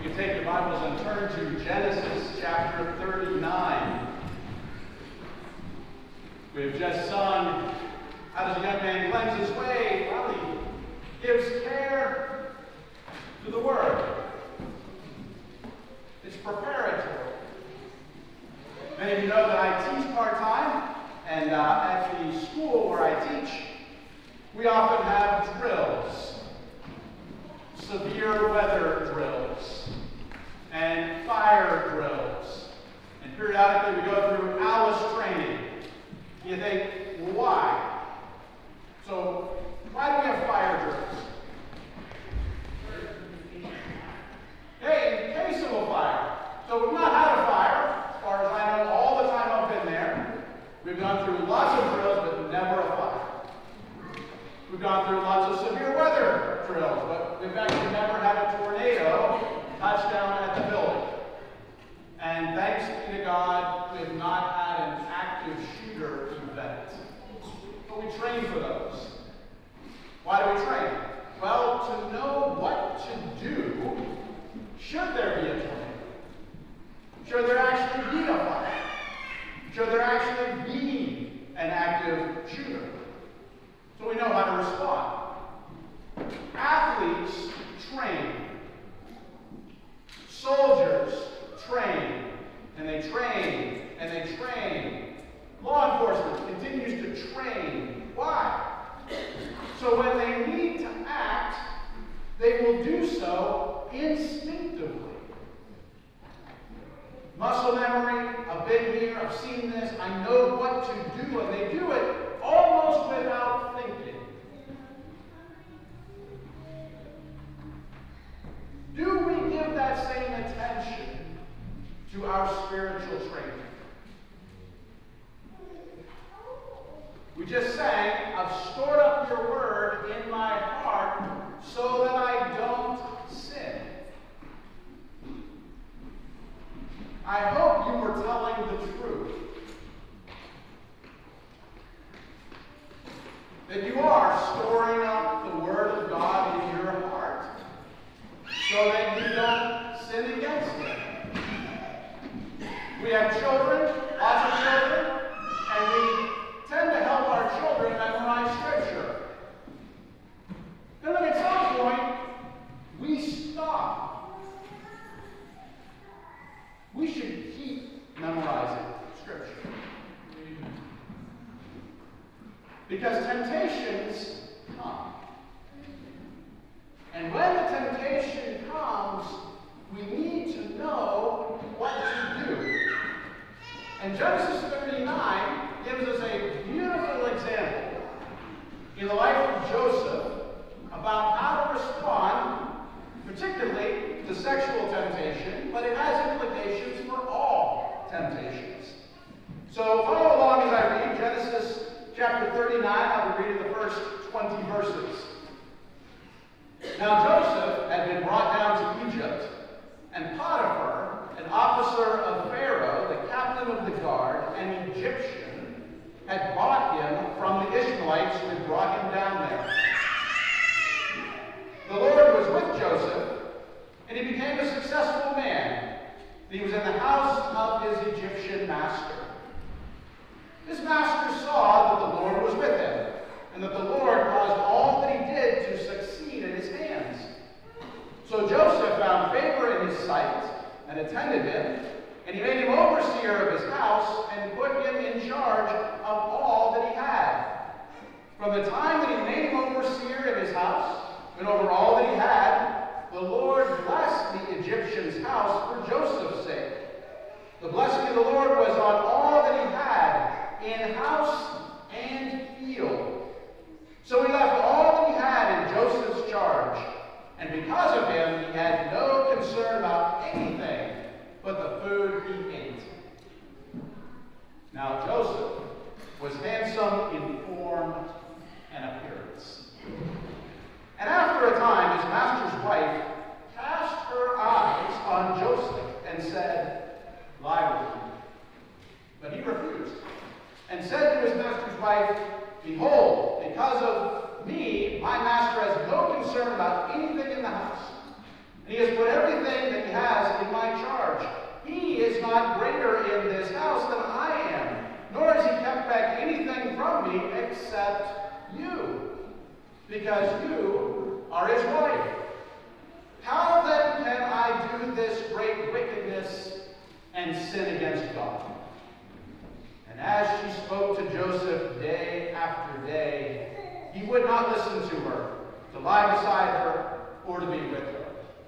Take your Bibles and turn to Genesis chapter 39. We have just sung, how does a young man cleanse his way? Well, he gives care to the Word. It's preparatory. Many of you know that I teach part-time, and at the school where I teach, we often have drills, severe weather drills, and fire drills. And periodically we go through Alice training. You think, well, why? So, why do we have fire drills? Hey, in case of a fire. So we've not had a fire, as far as I know, all the time I've been there. We've gone through lots of drills, but never a fire. We've gone through lots of severe weather drills, but we've actually never had a tornado touch down at the building. And thanks be to God, we have not had an active shooter event. But we train for those. Why do we train? Well, to know what to do should there be a tornado. Should there actually be a fire. Should there actually be an active shooter. So we know how to respond. Athletes train. Soldiers train, and they train, and they train. Law enforcement continues to train. Why? So when they need to act, they will do so instinctively. Muscle memory, I've been here, I've seen this, I know what to do, and they do it almost without thinking. Do we give that same attention to our spiritual training? We just sang, I've stored up your word in my heart so that I don't sin. I hope you were telling the truth. That you are storing up the word of God in your heart so that you don't sin against Him. We have children, lots of children, and we tend to help our children memorize Scripture. Then at some point, we stop. We should keep memorizing Scripture. Because temptations come. And when the temptation comes, we need to know what to do. And Genesis 39 gives us a beautiful example in the life of Joseph about how to respond, particularly to sexual temptation, but it has implications for all temptations. So follow along as I read Genesis chapter 39. I'll be reading the first 20 verses. Now Joseph had been brought down to Egypt, and Potiphar, an officer of Pharaoh, the captain of the guard, an Egyptian, had bought him from the Ishmaelites who had brought him down there. The Lord was with Joseph, and he became a successful man. He was in the house of his Egyptian master. His master saw that the Lord was with him, and that the Lord caused all that he did to succeed in his hands. So Joseph found favor in his sight, and attended him, and he made him overseer of his house, and put him in charge of all that he had. From the time that he made him overseer of his house, and over all that he had, the Lord blessed the Egyptian's house for Joseph's sake. The blessing of the Lord was on all that he had, in house and field. So he left all that he had in Joseph's charge, and because of him he had no concern about anything but the food he ate. Now Joseph was handsome in form and appearance. And after a time his master's wife cast her eyes on Joseph and said, "Lie with me." But he refused, and said to his master's wife, "Behold, because of me, my master has no concern about anything in the house. And he has put everything that he has would not listen to her, to lie beside her, or to be with her.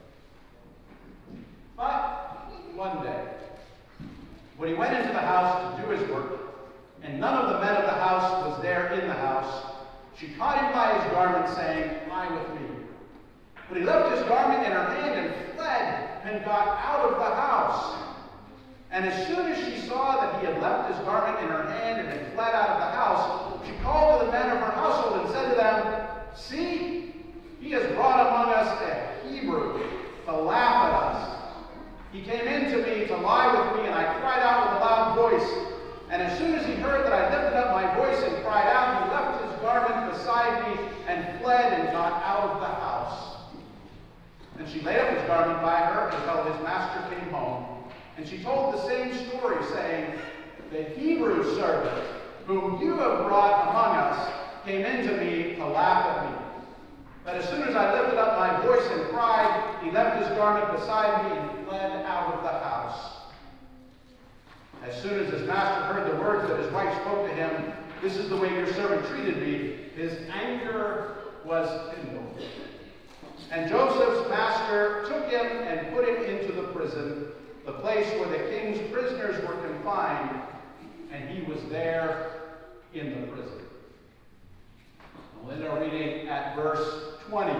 But one day, when he went into the house to do his work, and none of the men of the house was there in the house, she caught him by his garment, saying, "Lie with me." But he left his garment in her hand and fled and got out of the house. And as soon as she saw that he had left his garment in her hand and had fled out of the house, she called to the men of her household and said to them, "See, he has brought among us a Hebrew to laugh at us. He came in to me to lie with me, and I cried out with a loud voice. And as soon as he heard that I lifted up my voice and cried out, he left his garment beside me and fled and got out of the house." And she laid up his garment by her until his master came home. And she told the same story, saying, "The Hebrew servant whom you have brought among us came in to me to laugh at me. But as soon as I lifted up my voice and cried, he left his garment beside me and fled out of the house." As soon as his master heard the words that his wife spoke to him, "This is the way your servant treated me," his anger was kindled. And Joseph's master took him and put him into the prison, the place where the king's prisoners were confined, and he was there in the prison. We'll end our reading at verse 20.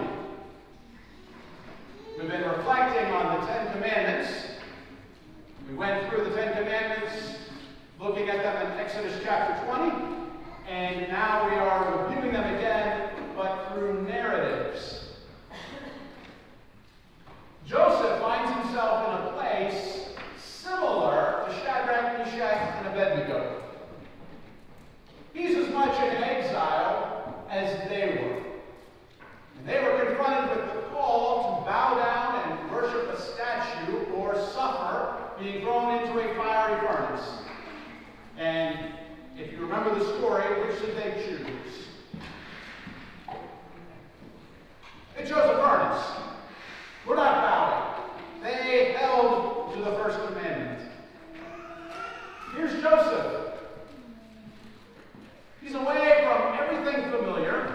We've been reflecting on the Ten Commandments. We went through the Ten Commandments, looking at them in Exodus chapter 20, and now we are reviewing them again, but through narratives. Joseph finds himself in a place similar to Shadrach, Meshach, and Abednego. He's as much in exile as they were. And they were confronted with the call to bow down and worship a statue or suffer being thrown into a fiery furnace. And if you remember the story, which did they choose? They chose a furnace. We're not bowing. They held to the first commandment. Here's Joseph. He's away from everything familiar.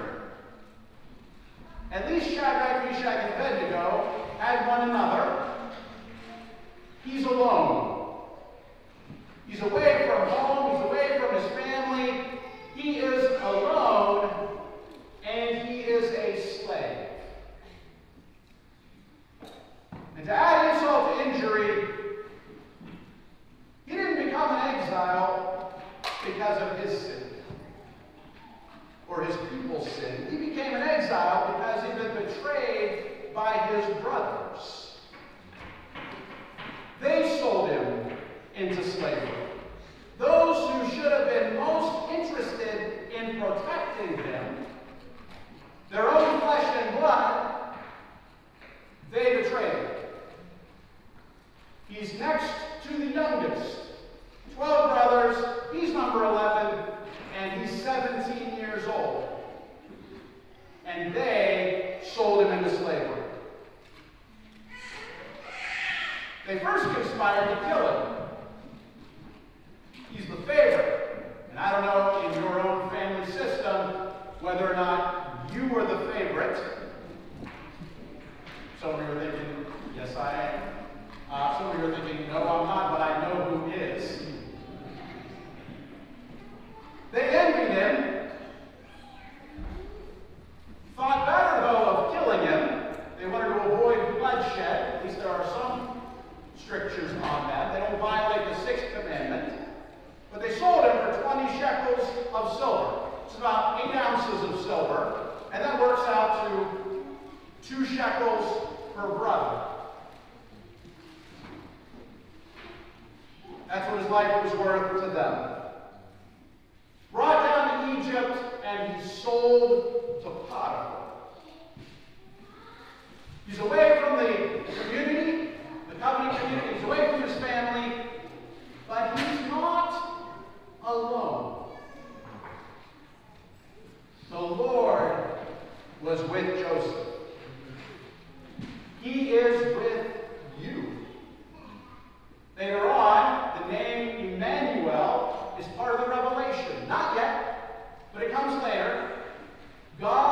At least Shadrach, Meshach, and Abednego had one another. He's alone. He's away from home. He's away from his family. He is alone, and he is a slave. And to add insult to injury, he didn't become an exile because of his sin or his people's sin. He became an exile because he'd been betrayed by his brothers. They sold him into slavery. Those who should have been most interested in protecting him, their own flesh and blood, they betrayed him. He's next to the youngest. 12 brothers, he's number 11, and he's 17 years old. And they sold him into slavery. They first conspired to kill him. He's the favorite. And I don't know in your own family system whether or not you were the favorite. Some of you are thinking, yes, I am. Some of you are thinking, no, I'm not, but I know who is. They envied him, thought better, though, of killing him. They wanted to avoid bloodshed. At least there are some strictures on that. They don't violate the sixth commandment. But they sold him for 20 shekels of silver. It's about 8 ounces of silver. And that works out to 2 shekels per brother. That's what his life was worth to them. Brought down to Egypt, and he's sold to Potiphar. He's away from the community, the covenant community. He's away from his family, but he's not alone. The Lord was with Joseph. He is with you. Later on, the name Emmanuel is part of the revelation. Not yet, but it comes later. God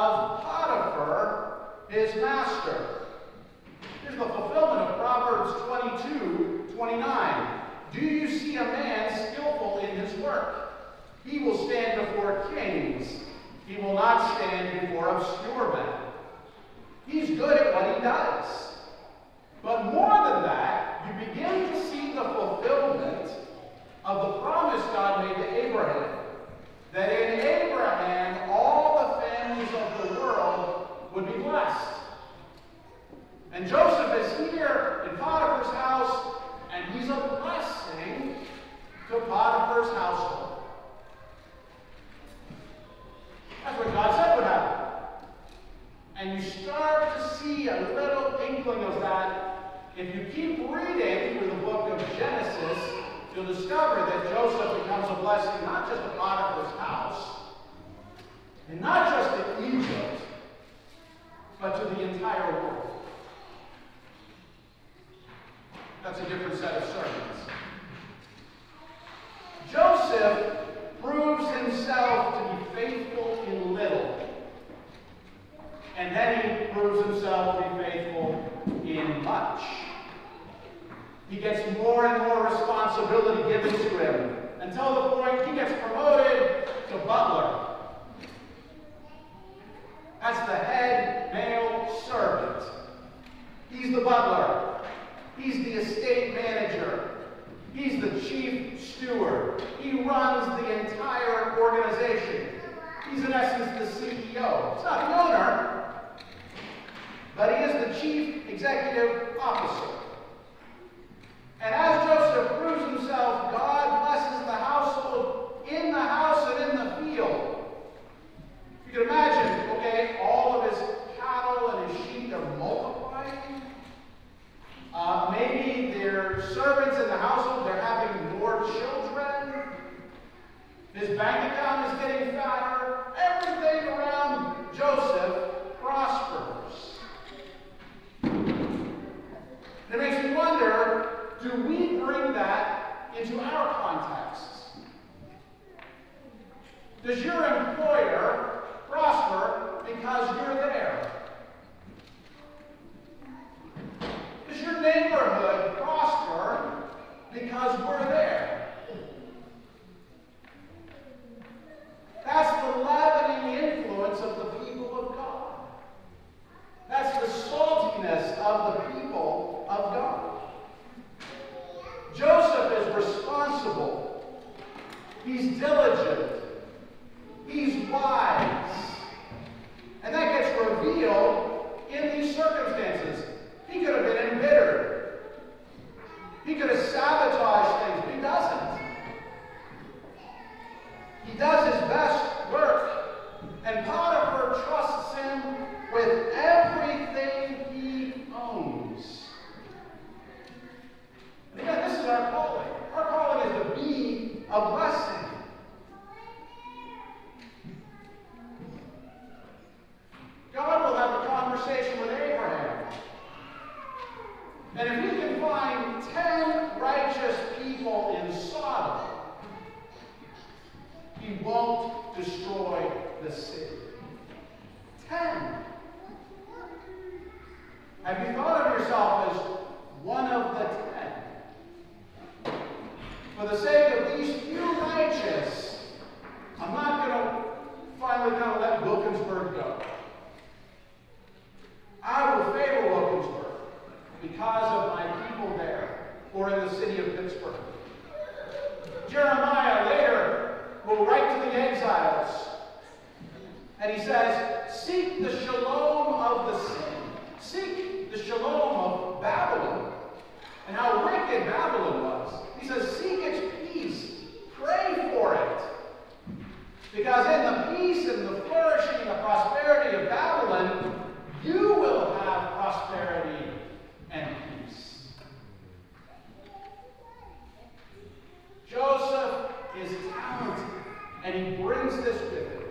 of Potiphar, his master. Here's the fulfillment of Proverbs 22:29. Do you see a man skillful in his work? He will stand before kings. He will not stand before obscure men. He's good at what he does. But more than that, you begin to see the fulfillment of the promise God made to Abraham. That in Abraham, all the families of the world would be blessed. And Joseph is here in Potiphar's house, and he's a blessing to Potiphar's household. That's what God said would happen. And you start to see a little inkling of that. If you keep reading through the book of Genesis, you'll discover that Joseph becomes a blessing not just to Potiphar's house, and not just to Egypt, but to the entire world. That's a different set of sermons. Joseph proves himself to be faithful in little. And then he proves himself to be faithful in much. He gets more and more responsibility given to him until the point he gets promoted to butler. That's the head male servant. He's the butler. He's the estate manager. He's the chief steward. He runs the entire organization. He's in essence the CEO. He's not the owner, but he is the chief executive officer. And as Joseph proves himself, God blesses the household in the house and in the field. You can imagine, okay, all of his cattle and his sheep are multiplying. Maybe their servants in the household, they're having more children. His bank account is getting fatter. Everything around Joseph prospers. It makes me wonder, do we bring that into our contexts? Does your employer prosper because you're there? Does your neighborhood prosper because we're there? That's the leavening influence of the people of God. That's the saltiness of the people of God. Joseph is responsible. He's diligent. He's wise. And that gets revealed in these circumstances. He could have been embittered. He could have sabotaged things, but he doesn't. He does his best work. And Potiphar trusts him with everything he owns. And again, this is our calling. Our calling is to be a blessing. God will have a conversation with Abraham. And if he can find 10 righteous people in Sodom, he won't destroy the city. 10. Have you thought of yourself as one of the 10? For the sake of these few righteous, I'm not going to finally kind of let Wilkinsburg go. I will favor Wilkinsburg because of my people there, or in the city of Pittsburgh. Jeremiah later will write to the exiles, and he says, seek the shalom of the city. Seek the shalom of Babylon. And how wicked Babylon was. He says, seek its peace. Pray for it. Because in the peace and the flourishing and the prosperity of Babylon, you will have prosperity and peace. Joseph is talented, and he brings this with him.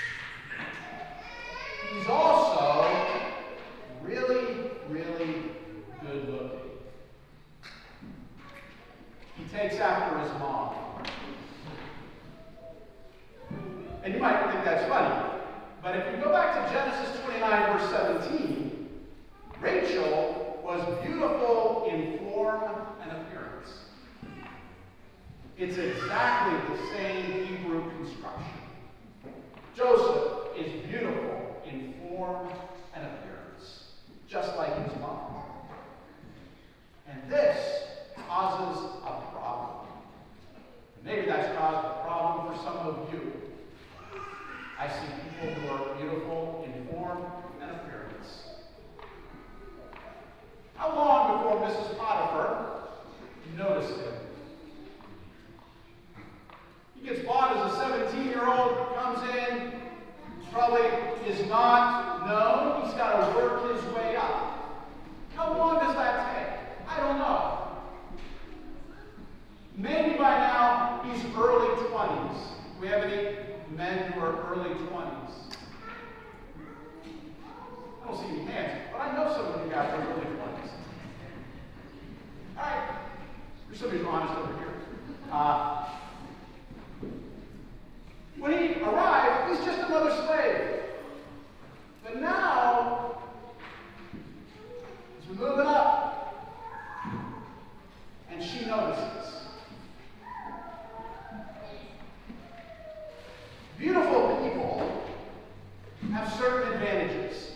He's also really, really good looking. He takes after his mom. And you might think that's funny. exactly the same Hebrew construction. Joseph is beautiful in form and appearance, just like his mom. And this causes a problem. Maybe that's caused a problem for some of you. I see people who are beautiful in form and appearance. How long before Mrs. Potiphar noticed him? He gets bought as a 17-year-old, comes in, probably is not known. He's got to work his way up. How long does that take? I don't know. Maybe by now he's early 20s. Do we have any men who are early 20s? I don't see any hands, but I know some of you guys are early 20s. All right. There's somebody who's honest over here. When he arrived, he's just another slave. But now, he's moving up, and she notices. Beautiful people have certain advantages.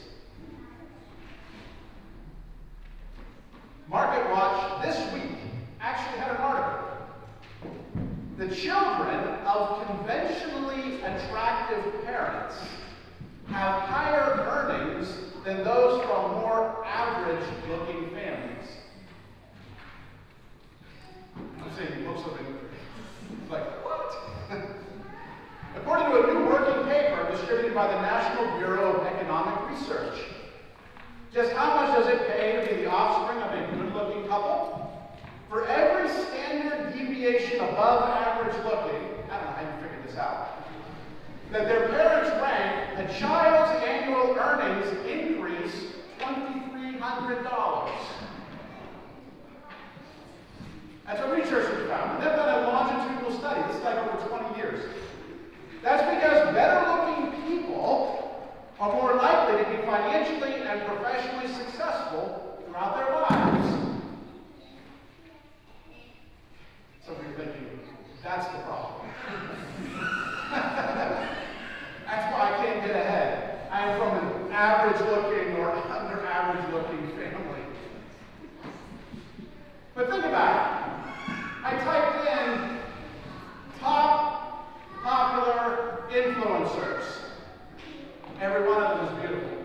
Market Watch this week actually had an article. The children of conventionally attractive parents have higher earnings than those from more average-looking families. I'm saying most of it. Like, what? According to a new working paper distributed by the National Bureau of Economic Research, just how much does it pay to be the offspring of a good-looking couple? For every standard deviation above average looking, I don't know how you figured this out, that their parents rank, a child's annual earnings increase $2,300. That's what researchers found. They've done a longitudinal study. This is like over 20 years. That's because better-looking people are more likely to be financially and professionally successful throughout their lives. Some of you are thinking, that's the problem. That's why I can't get ahead. I am from an average-looking or under-average-looking family. But think about it. I typed in top popular influencers. Every one of them is beautiful.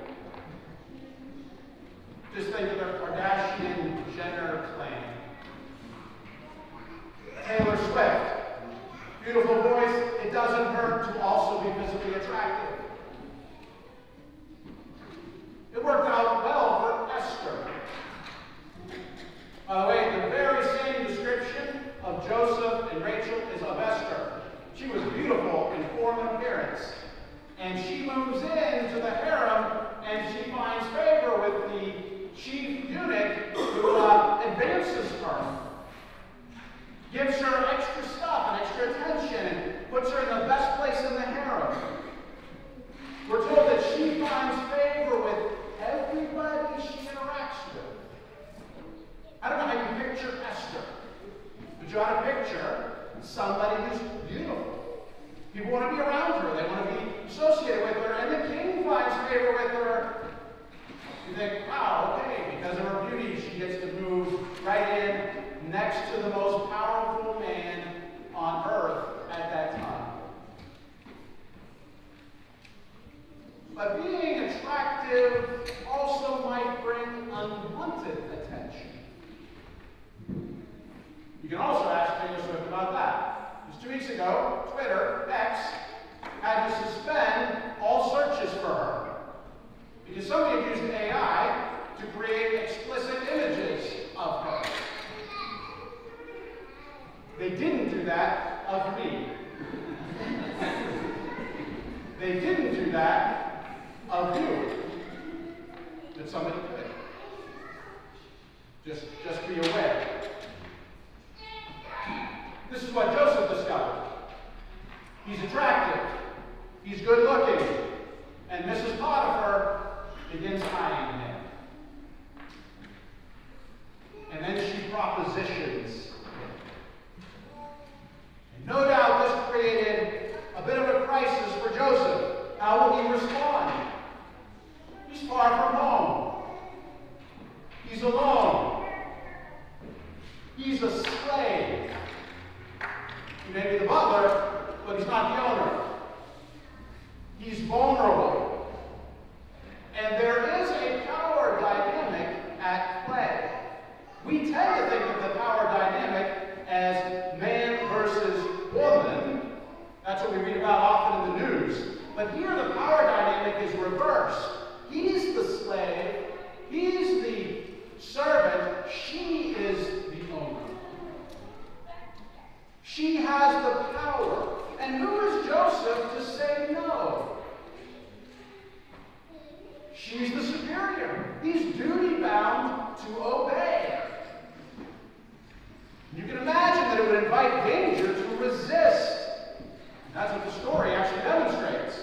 Just think of the Kardashian Jenner clan. Taylor Swift. Beautiful voice. It doesn't hurt to also be physically attractive. It worked out well for Esther. By the way, the very same description of Joseph and Rachel is of Esther. She was beautiful in form and appearance. And she moves into the harem, and she finds favor with the chief eunuch who advances her. Gives her extra stuff and extra attention, and puts her in the best place in the harem. We're told that she finds favor with everybody she interacts with. I don't know how you picture Esther, but you ought to picture somebody who's beautiful. People want to be around her. They want to be associated with her. And the king finds favor with her. You think, wow, okay, because of her beauty, she gets to move right in next to the most powerful man on earth at that time. But being attractive also might bring unwanted attention. You can also ask Taylor Swift about that. Just 2 weeks ago, Twitter, X, had to suspend all searches for her because somebody had used AI to create explicit images of her. They didn't do that of me. They didn't do that of you. But somebody could. Just be aware. This is what Joseph discovered. He's attractive. He's good looking. And Mrs. Potiphar begins eyeing him. And then she propositions him. She's the superior. He's duty-bound to obey. You can imagine that it would invite danger to resist. That's what the story actually demonstrates.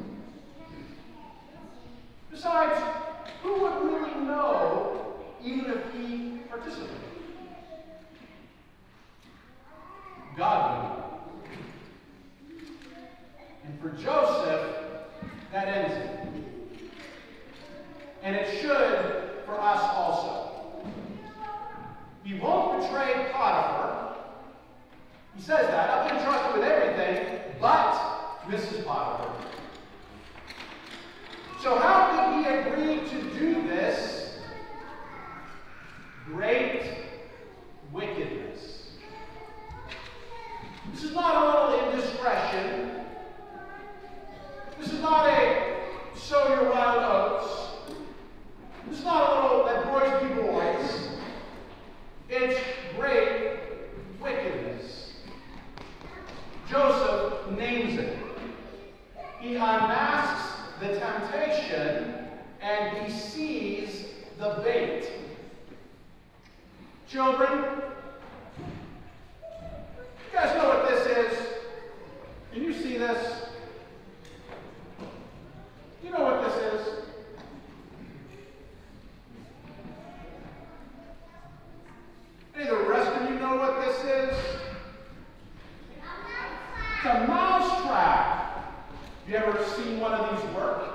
Besides, who would really know even if he participated? God would know. And for Joseph, that ends it. And it should for us also. He won't betray Potiphar. He says that. I've been trusted with everything, but Mrs. Potiphar. So how could he agree to do this? Great wickedness. This is not a little indiscretion. This is not a sow your wild oats. This is not a little let boys be boys. It's great wickedness. Joseph names it. He unmasks the temptation and he sees the bait. Children, you guys know what this is? Can you see this? You know what this is? Any of the rest of you know what this is? It's a mouse trap. Have you ever seen one of these work?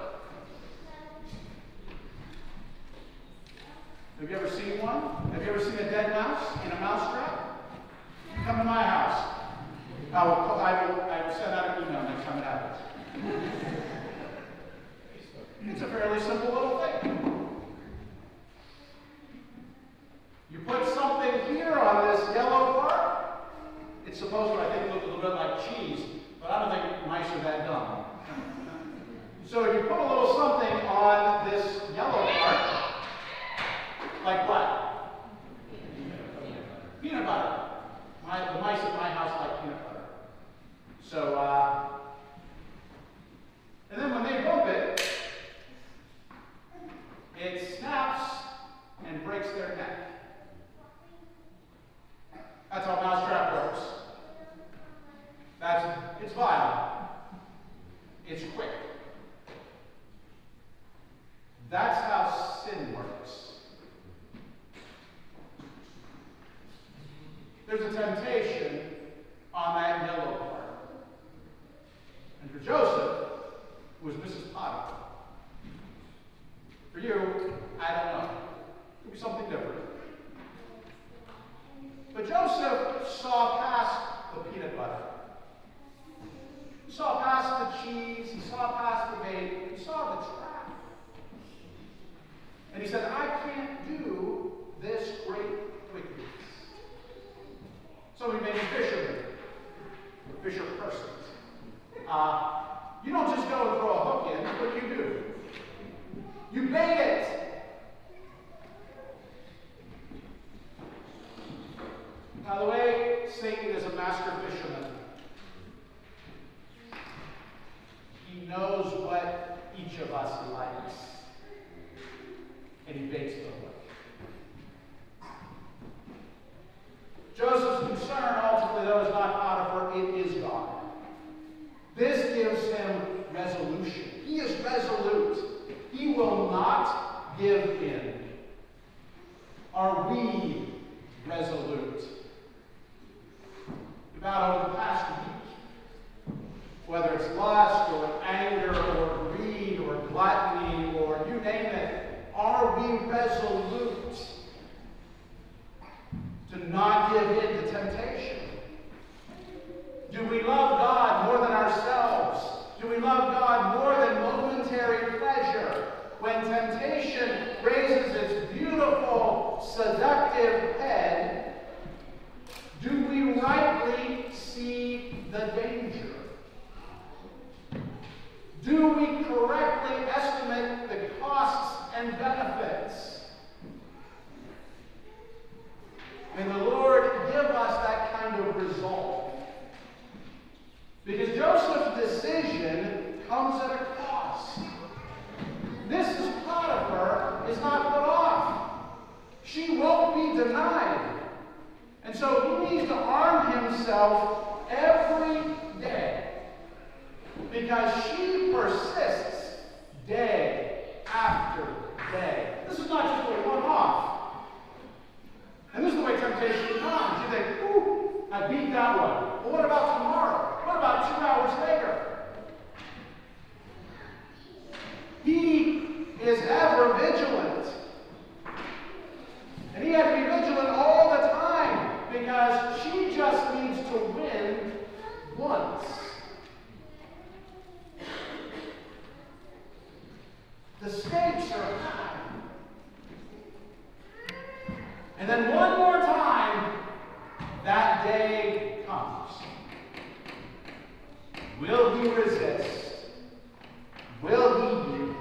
Have you ever seen one? Have you ever seen a dead mouse in a mouse trap? Come to my house. I will send out an email next time it happens. It's a fairly simple little thing. You put something here on this yellow part. It's supposed to, I think, look a little bit like cheese, but I don't think mice are that dumb. So you put a little something on this yellow part, like what? Peanut butter. The mice at my house like peanut butter. So, and then when they bump it, it snaps and breaks their neck. That's how mousetrap works. It's violent. It's quick. That's how sin works. There's a temptation on that yellow part. And for Joseph, it was Mrs. Potiphar. For you, I don't know. It could be something different. But Joseph saw past the peanut butter. He saw past the cheese. He saw past the bait. He saw the trap. And he said, I can't do this great wickedness. So he made fishermen, fisher persons. You don't just go and throw a hook in. What do? You bait it. Now, the way Satan is a master fisherman, he knows what each of us likes, and he baits the hook. Joseph's concern, ultimately, though, is not Potiphar, it is God. This gives him resolution. He is resolute. He will not give in. Are we resolute? About over the past week, whether it's lust or anger or greed or gluttony or you name it, are we resolute to not give in to temptation? Do we love God more than ourselves? Do we love God more than momentary pleasure? When temptation raises its beautiful, seductive head, do we rightly see the danger? Do we correctly estimate the costs and benefits? May the Lord give us that kind of resolve. Because Joseph's decision comes at a cost. This is is ever vigilant. And he had to be vigilant all the time because she just needs to win once. The stakes are high. And then one more time, that day comes. Will he resist? Will he yield?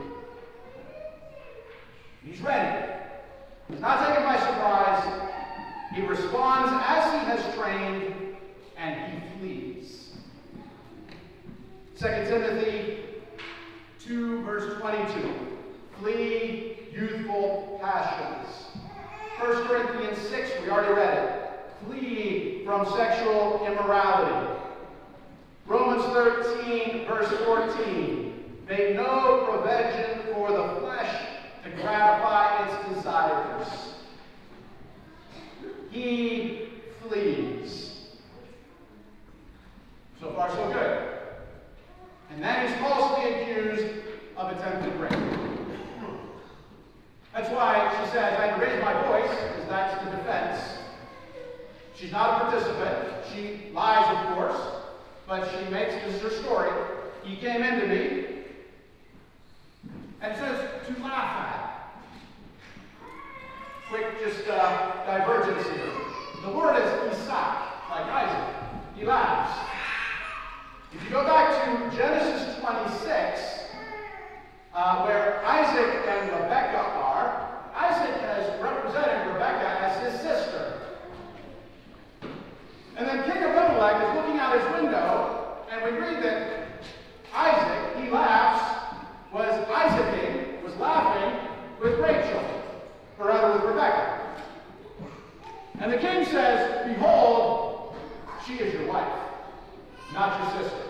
He's ready. He's not taken by surprise. He responds as he has trained, and he flees. 2 Timothy 2, verse 22. Flee youthful passions. 1 Corinthians 6, we already read it. Flee from sexual immorality. Romans 13, verse 14. Make no provision for the flesh to gratify its desires. He flees. So far, so good. And then he's falsely accused of attempted rape. That's why she says, I had to raise my voice, because that's the defense. She's not a participant. She lies, of course, but she makes this her story. He came into me and says to laugh at. Quick, just divergence here. The word is Isaac, like Isaac. He laughs. If you go back to Genesis 26, where Isaac and Rebekah are, Isaac has represented Rebekah as his sister. And then King Abimelech is looking out his window, and we read that Isaac, he laughs, was laughing with Rachel, or rather with Rebekah. And the king says, behold, she is your wife, not your sister.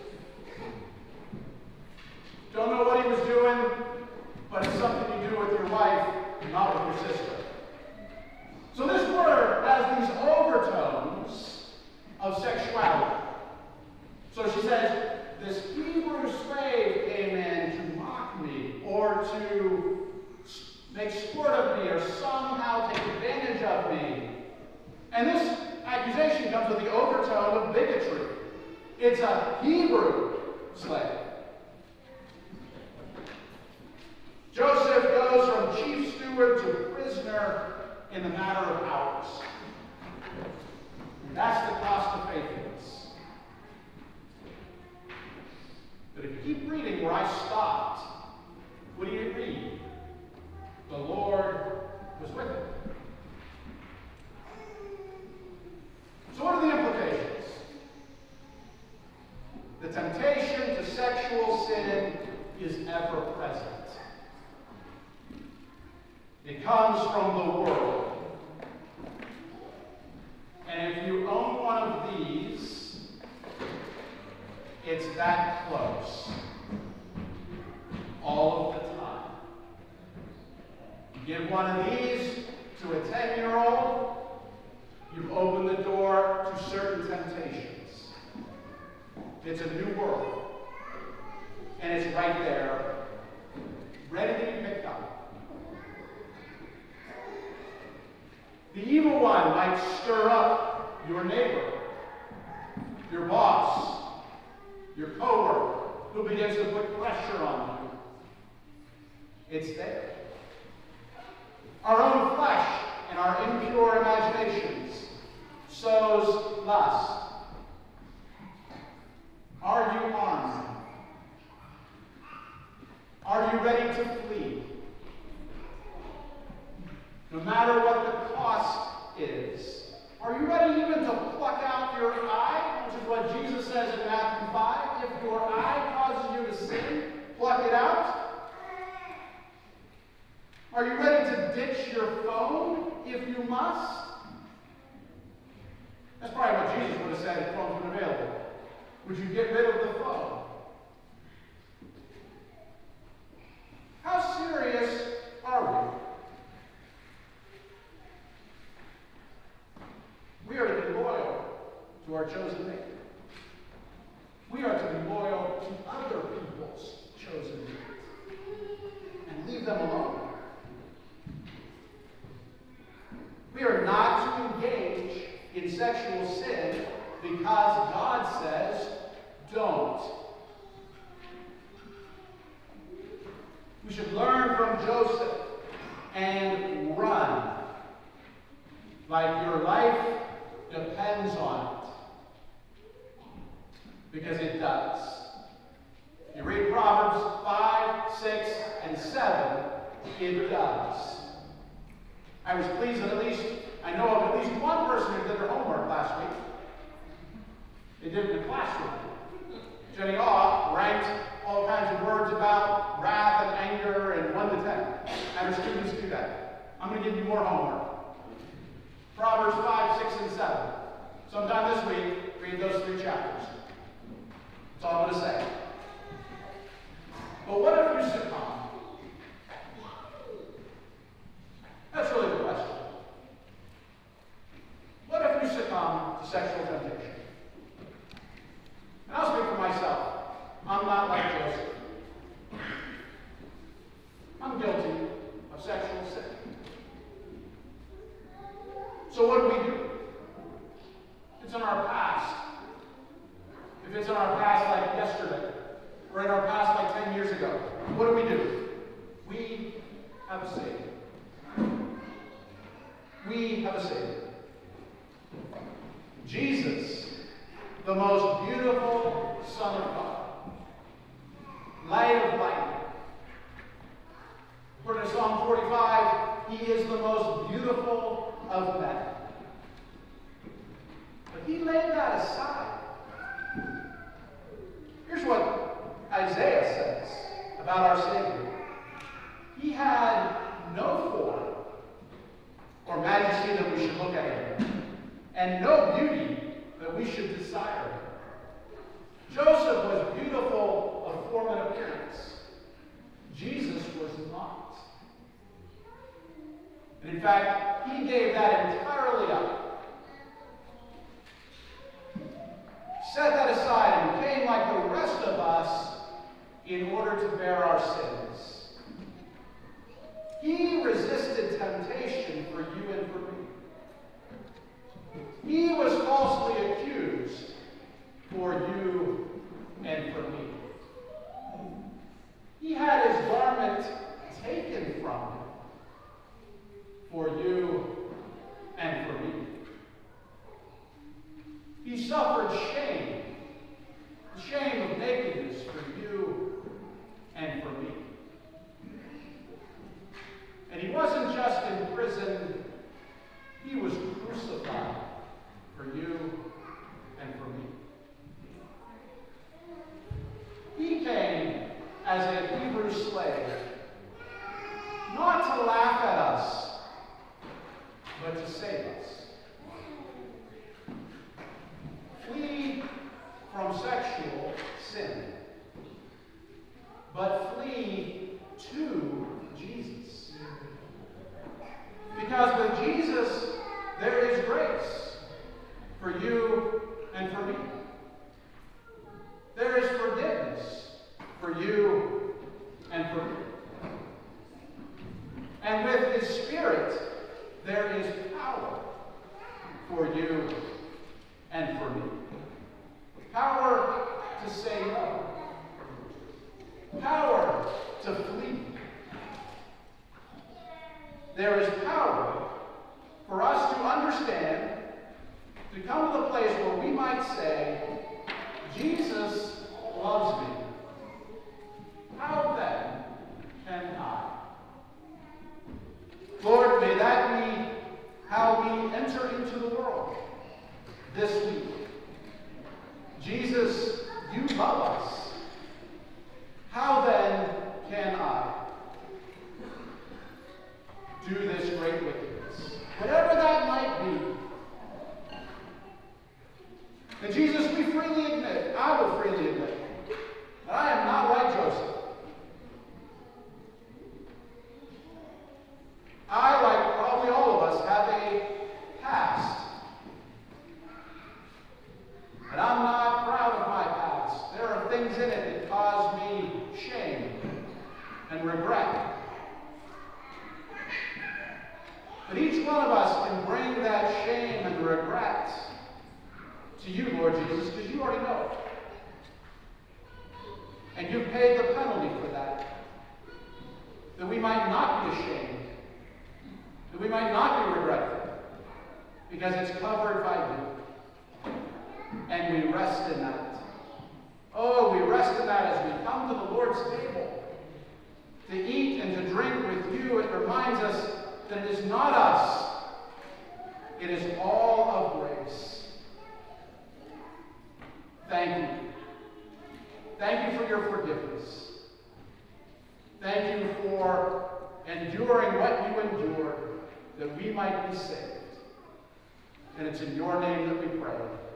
Don't know what he was doing, but it's something you do with your wife, not with your sister. So this word has these overtones of sexuality. So she says, this Hebrew slave came in to mock me, or to make sport of me, or somehow take advantage of me. And this accusation comes with the overtone of bigotry. It's a Hebrew slave. Joseph goes from chief steward to prisoner in the matter of hours. And that's the cost of faithfulness. But if you keep reading where I stopped, what do you read? The Lord was with him. So what are the implications? The temptation to sexual sin is ever present. It comes from the world. And if you own one of these, it's that close. All of the time. You give one of these to a 10-year-old, you've opened the door to certain temptations. It's a new world. And it's right there, ready to be picked up. The evil one might stir up your neighbor, your boss, your coworker, who begins to put pressure on you. It's there. Our own flesh and our impure imaginations sows lust. Are you armed? Are you ready to flee? No matter what the cost is. Are you ready even to pluck out your eye? Which is what Jesus says in Matthew 5. If your eye causes you to sin, pluck it out. Are you ready to ditch your phone if you must? That's probably what Jesus would have said if phones were available. Would you get rid of the phone? How serious are we? We are to be loyal to our chosen mate. We are to be loyal to other people's chosen mate. And leave leave them alone. We are not to engage in sexual sin because God says, don't. We should learn from Joseph and run like your life depends on it. Because it does. You read Proverbs 5, 6, and 7, it does. I was pleased that I know of at least one person who did their homework last week. They did it in the classroom. Jenny Awe ranked all kinds of words about wrath and anger and 1 to 10. And her students do that. I'm going to give you more homework. Proverbs 5, 6, and 7. Sometime this week, read those 3 chapters. That's all I'm going to say. But what if you succumb? That's really the question. What if you succumb to sexual temptation? And I'll speak for myself. I'm not like Joseph. I'm guilty of sexual sin. So what do? It's in our past. If it's in our past like yesterday, or in our past like 10 years ago, what do? We have a Savior. We have a Savior. Jesus, the most beautiful Son of God, light of light. According to Psalm 45, he is the most beautiful of men. But he laid that aside. Here's what Isaiah says about our Savior. He had no form or majesty that we should look at him, and no beauty that we should desire him. Joseph was beautiful of form and appearance. Jesus was not. And in fact, he gave that entirely up. Set that aside and became like the rest of us in order to bear our sins. He resisted temptation for you and for me. He was falsely accused for you and for me. He had his garment taken from him for you and for me. He suffered shame, the shame of nakedness for you and for me. And he wasn't just in prison, he was crucified for you and for me. He came as a Hebrew slave, not to laugh at us, but to save us. Flee from sexual sin, but flee to Jesus. Because with Jesus, there is grace for you and for me. There is forgiveness for you and for me. And with his Spirit, there is power for you and for me. Power to say no. Power to flee. There is power for us to understand, to come to the place where we might say, Jesus loves me. How then can I? Lord, may that be how we enter into the world this week. Jesus, you love us. How then can I do this great wickedness? Whatever that might be. And Jesus, we freely admit, I will freely admit, that I am not like Joseph. I, like probably all of us, have a past. And I'm not proud of my past. There are things in it that cause me shame and regret. one of us can bring that shame and regret to you, Lord Jesus, because you already know. And you've paid the penalty for that. That we might not be ashamed. That we might not be regretful. Because it's covered by you. And we rest in that. Oh, we rest in that as we come to the Lord's table. To eat and to drink with you, it reminds us that it is not us. It is all of grace. Thank you. Thank you for your forgiveness. Thank you for enduring what you endured, that we might be saved. And it's in your name that we pray.